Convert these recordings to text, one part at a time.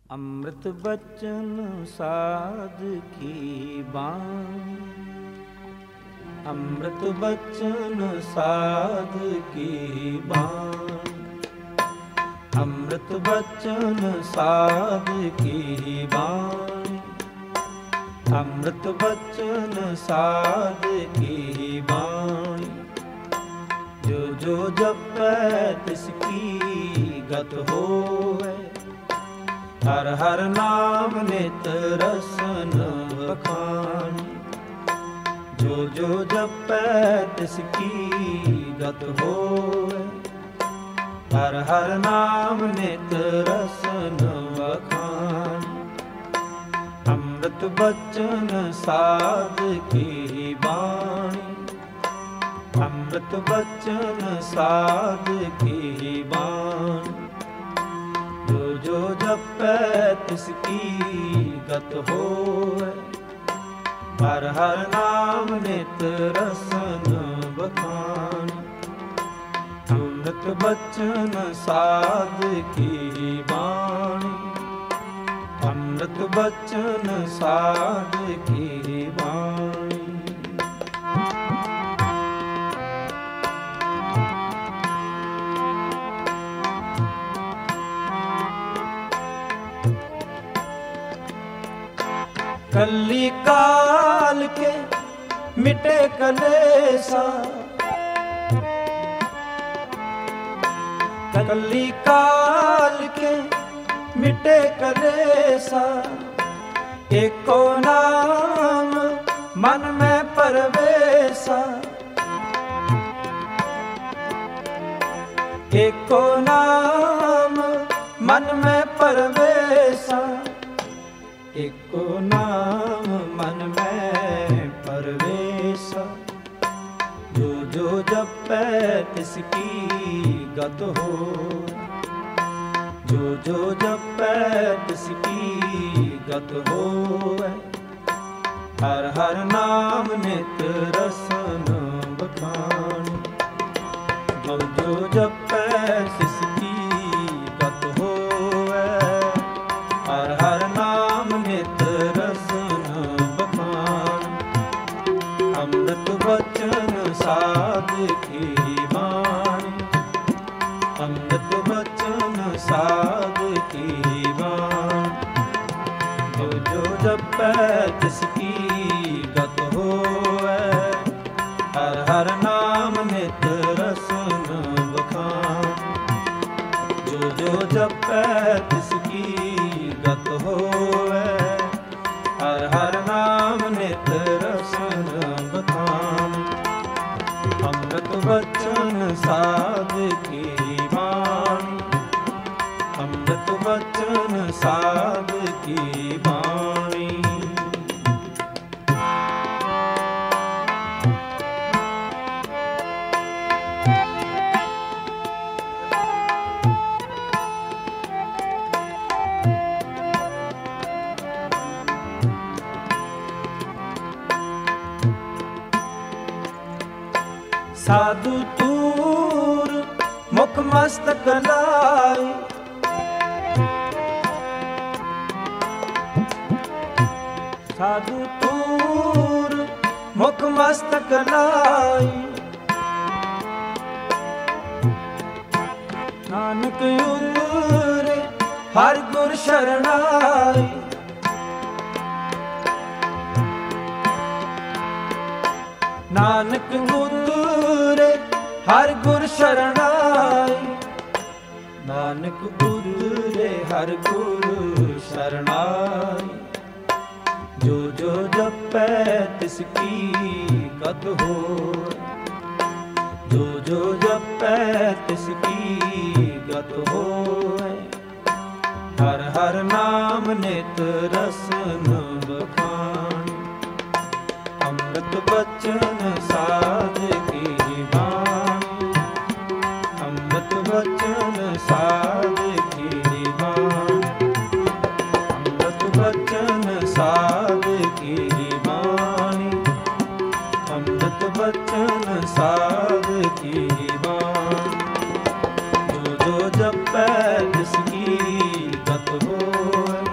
अमृत बचन साध की बाणी, अमृत बचन साध की बाणी, अमृत बचन साध की बाणी, अमृत बचन साध की बाणी। जो जो जपै तिसकी गत होवै, हर हर नाम नित रसन बखानी। जो जो जपै तिसकी गत होवै, हर हर नाम नित रसन बखानी। अमृत बचन साध की बाणी, अमृत बचन साध की बाणी। जो जो जपै तिसकी गत होवै, हर हर नाम नित रसन बखानी। अमृत बचन साध की बाणी, अमृत बचन साध की बाणी। कली काल के मिटे कलेसा, कली काल के मिटे कलेसा। एको नाम मन में परवेसा, एको नाम मन में परवेसा। एको नाम मन में परवेसा। जो जो जपै तिसकी गत हो, जो जो जपै तिसकी गत होवै। हर हर नाम नित रसन बखानी। जो जो जपै तिसकी गत होवै, हर हर नाम नित रसन बखानी। अमृत बचन साध की बाणी, अमृत बचन साध की बाणी। जो जो जपै तिसकी गत होवै, हर हर नाम नित रसन बखानी। जो जो जपै तिसकी गत होवै, हर हर नाम नित रसन बखानी। अमृत बचन साध की बाणी, अमृत बचन साध की बाणी। साधु तूर मुख मस्तक लाई, साधु तूर मुख मस्तक लाई। नानक उतरे हर गुर शरणाई, नानक उतरे हर गुर शरणाई। नानक उतरे हर गुर शरणाई। जो जो जपै तिसकी गत हो, जो जो जपै तिसकी गत होवै। हर हर नाम नित रसन बखानी। अमृत बचन साध की बाणी, अमृत बचन साध की बाणी। अमृत बचन साध की बाणी, अमृत बचन साध की बाणी। जो जो जपै तिसकी गत होवै,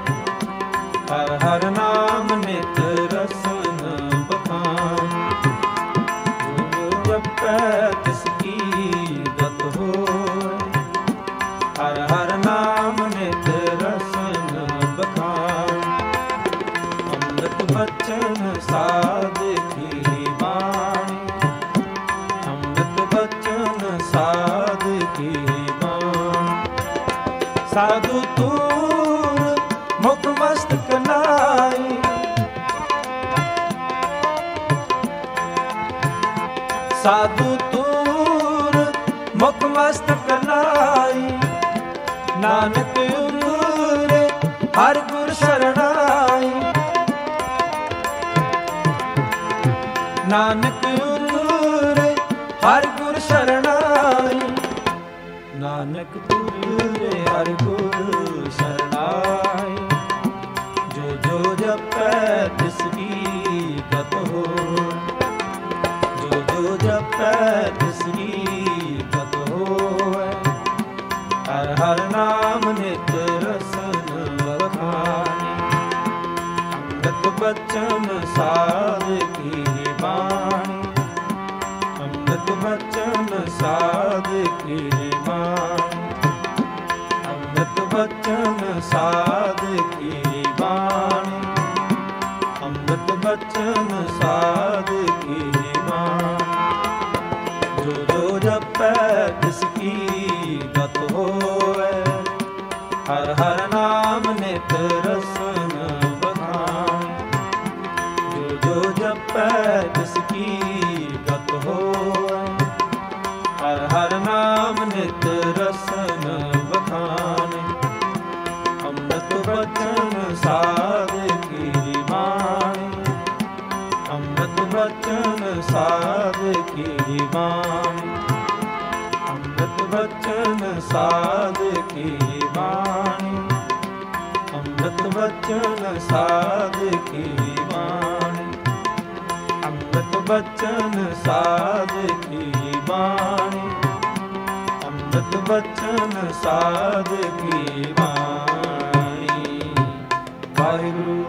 ਤੂਰ ਮੁਖ ਮਸਤਕ ਨਾਈ। ਸਾਧੂ ਤੂਰ ਮੁਖ ਮਸਤਕ ਨਾਈ। ਨਾਨਕ ਉਰੇ ਹਰਿ ਗੁਰ ਸ਼ਰਣਾਈ। ਨਾਨਕ ਉਰੇ ਹਰਿ ਗੁਰ ਸ਼ਰਣਾਈ। ਨਾਨਕ ਉਰੇ ਹਰਿ ਗੁਰ ਸ਼ਰਣਾਈ। ਜੋ ਜੋ ਜਪੈ ਤਿਸ ਕੀ ਗਤ ਹੋਇ। ਜੋ ਜੋ ਜਪੈ ਤਿਸ ਕੀ ਗਤ ਹੋਇ। ਹਰ ਹਰ ਨਾਮ ਨਿਤ ਰਸਨ ਵਖਾਣੀ। ਅੰਮ੍ਰਿਤ ਬਚਨ ਸਾਧ ਕੀ ਬਾਣੀ। ਅੰਮ੍ਰਿਤ ਬਚਨ ਸਾਧ ਕੀ ਬਾਣੀ। ਅੰਮ੍ਰਿਤ ਬਚਨ ਸਾਧ ਕੀ ਬਾਣੀ। ਅੰਮ੍ਰਿਤ ਬਚਨ ਸਾਧ ਕੀ ਬਾਣੀ। ਜੋ ਜੋ ਜਪੈ ਤਿਸ ਕੀ ਗਤ ਹੋਇ। ਹਰ ਹਰ ਨਾਮ ਨਿਤ ਰਸਨ ਵਖਾਣੀ। ਜੋ ਜੋ ਜਪੈ ਤਿਸ ਕੀ ਗਤ ਹੋਇ। ਹਰ ਹਰ ਨਾਮ ਨਿਤ ਰਸਨ ਵਖਾਣੀ। ਅੰਮ੍ਰਿਤ ਬਚਨ ਸਾਧ ਕੀ ਬਾਣੀ। ਅੰਮ੍ਰਿਤ ਬਚਨ ਸਾਧ ਕੀ ਬਾਣੀ। ਅੰਮ੍ਰਿਤ ਬਚਨ ਸਾਧ ਕੀ ਬਾਣੀ। ਅੰਮ੍ਰਿਤ ਬਚਨ ਸਾਧ ਕੀ ਬਾਣੀ। ਅੰਮ੍ਰਿਤ ਬਚਨ ਸਾਧ ਕੀ ਬਾਣੀ। ਅੰਮ੍ਰਿਤ ਬਚਨ ਸਾਧ ਕੀ ਬਾਣੀ। ਵਾਹਿਗੁਰੂ